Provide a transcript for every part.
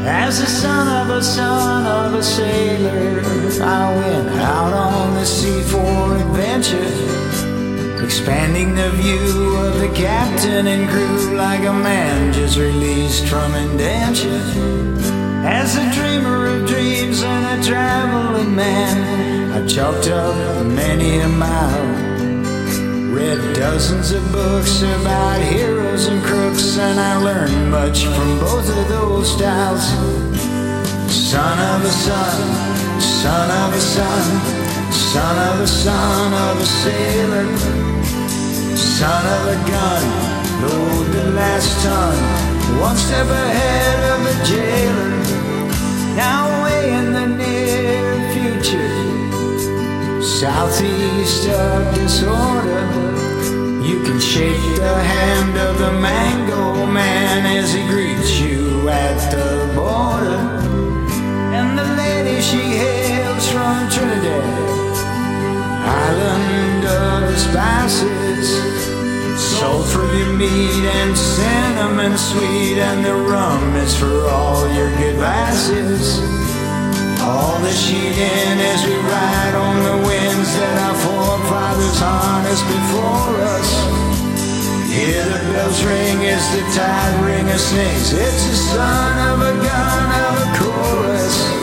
As the son of a sailor, I went out on the sea for adventure, expanding the view of the captain and crew like a man just released from indenture. As a dreamer of dreams and a traveling man, I chalked up many a mile, read dozens of books about heroes and crooks, and I learned much from both of those styles. Son of a son, son of a son, son of a son of a sailor, son of a gun, load the last ton, one step ahead of a jailer. Now away in the near future, southeast of disorder, you can shake the hand of the mango man as he greets you at the border. And the lady, she hails from Trinidad, island of the spices, sulphur meat and cinnamon sweet, and the rum is for all your good vices. All the sheet in as we ride on the winds that our forefathers harnessed before us. Hear the bells ring as the tide ringer sings. It's the son of a gun of a chorus.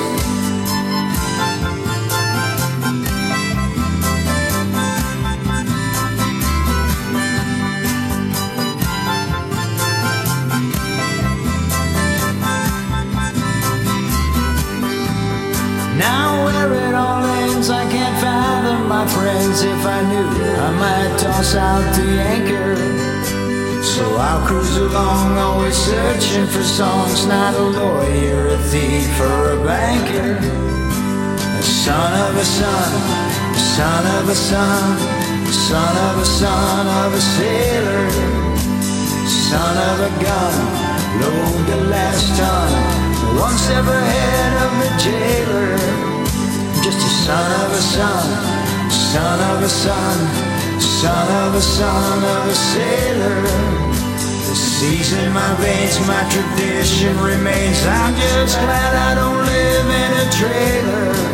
Now where it all ends, I can't fathom, my friends. If I knew, I might toss out the anchor. So I'll cruise along, always searching for songs. Not a lawyer, a thief, or a banker. A son of a son, son of a son, son of a son of a sailor, son of a gun, load the last ton, one step ahead of the jailer. Just a son of a son, son of a son, son of a son of a sailor. The seas in my veins, my tradition remains. I'm just glad I don't live in a trailer.